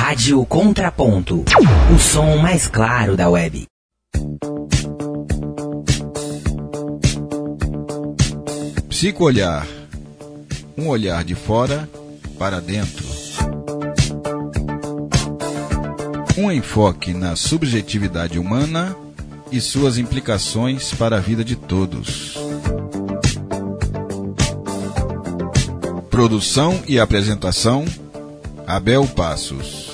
Rádio Contraponto, o som mais claro da web. Psicoolhar, um olhar de fora para dentro. Um enfoque na subjetividade humana e suas implicações para a vida de todos. Produção e apresentação, Abel Passos.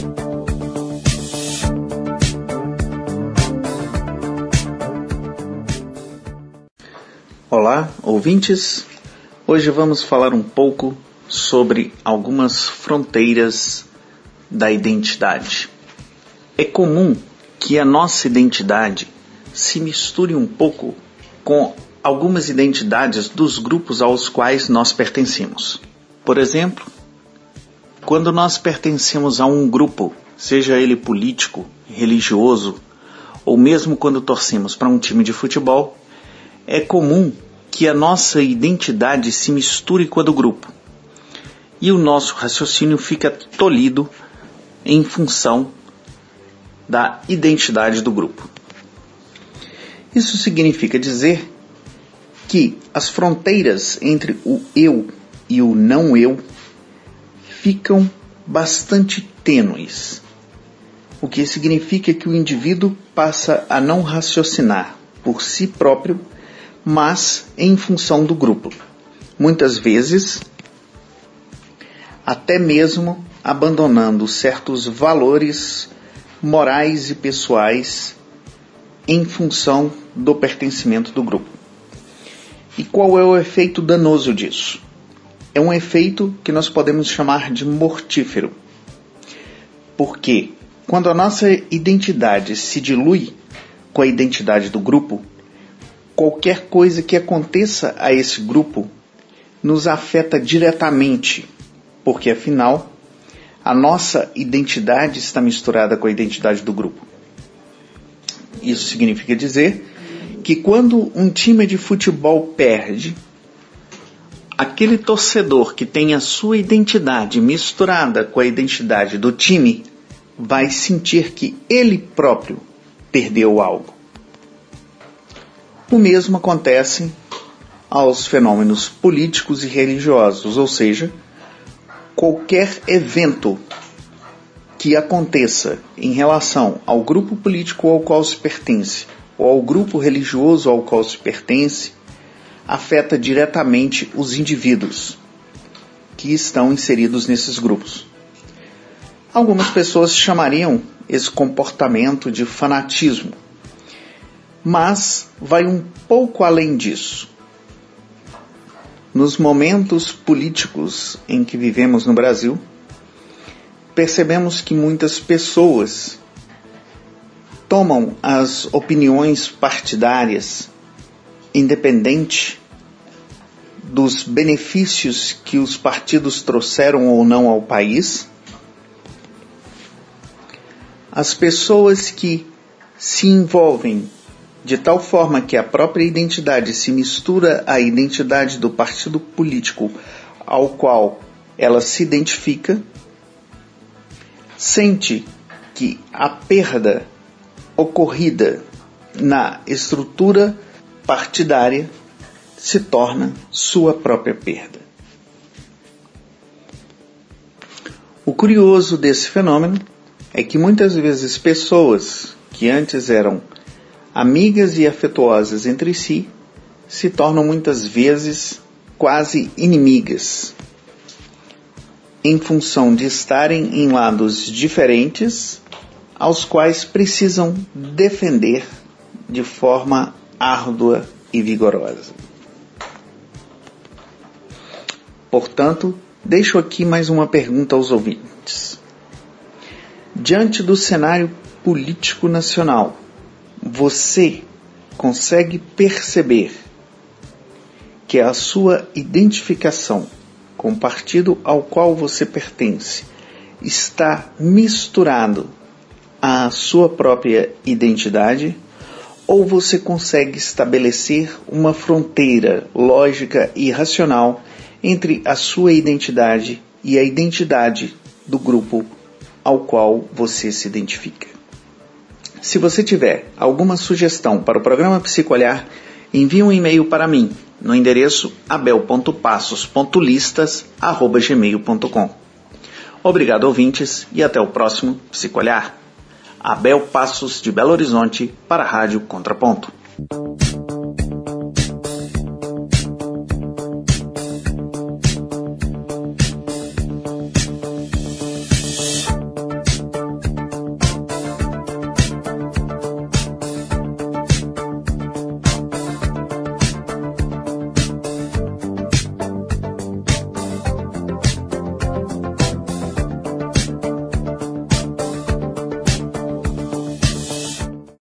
Olá, ouvintes. Hoje vamos falar um pouco sobre algumas fronteiras da identidade. É comum que a nossa identidade se misture um pouco com algumas identidades dos grupos aos quais nós pertencemos. Por exemplo, quando nós pertencemos a um grupo, seja ele político, religioso, ou mesmo quando torcemos para um time de futebol, é comum que a nossa identidade se misture com a do grupo. E o nosso raciocínio fica tolhido em função da identidade do grupo. Isso significa dizer que as fronteiras entre o eu e o não eu ficam bastante tênues, o que significa que o indivíduo passa a não raciocinar por si próprio, mas em função do grupo. Muitas vezes, até mesmo abandonando certos valores morais e pessoais em função do pertencimento do grupo. E qual é o efeito danoso disso? É um efeito que nós podemos chamar de mortífero. Porque quando a nossa identidade se dilui com a identidade do grupo, qualquer coisa que aconteça a esse grupo nos afeta diretamente, porque afinal a nossa identidade está misturada com a identidade do grupo. Isso significa dizer que quando um time de futebol perde, aquele torcedor que tem a sua identidade misturada com a identidade do time vai sentir que ele próprio perdeu algo. O mesmo acontece aos fenômenos políticos e religiosos, ou seja, qualquer evento que aconteça em relação ao grupo político ao qual se pertence, ou ao grupo religioso ao qual se pertence, afeta diretamente os indivíduos que estão inseridos nesses grupos. Algumas pessoas chamariam esse comportamento de fanatismo, mas vai um pouco além disso. Nos momentos políticos em que vivemos no Brasil, percebemos que muitas pessoas tomam as opiniões partidárias, independente dos benefícios que os partidos trouxeram ou não ao país. As pessoas que se envolvem de tal forma que a própria identidade se mistura à identidade do partido político ao qual ela se identifica, sente que a perda ocorrida na estrutura partidária se torna sua própria perda. O curioso desse fenômeno é que muitas vezes pessoas que antes eram amigas e afetuosas entre si se tornam muitas vezes quase inimigas, em função de estarem em lados diferentes, aos quais precisam defender de forma árdua e vigorosa. Portanto, deixo aqui mais uma pergunta aos ouvintes. Diante do cenário político nacional, você consegue perceber que a sua identificação com o partido ao qual você pertence está misturado à sua própria identidade, ou você consegue estabelecer uma fronteira lógica e racional entre a sua identidade e a identidade do grupo ao qual você se identifica. Se você tiver alguma sugestão para o programa Psicolhar, envie um e-mail para mim no endereço abel.passos.listas@gmail.com. Obrigado, ouvintes, e até o próximo Psicolhar. Abel Passos, de Belo Horizonte, para a Rádio Contraponto.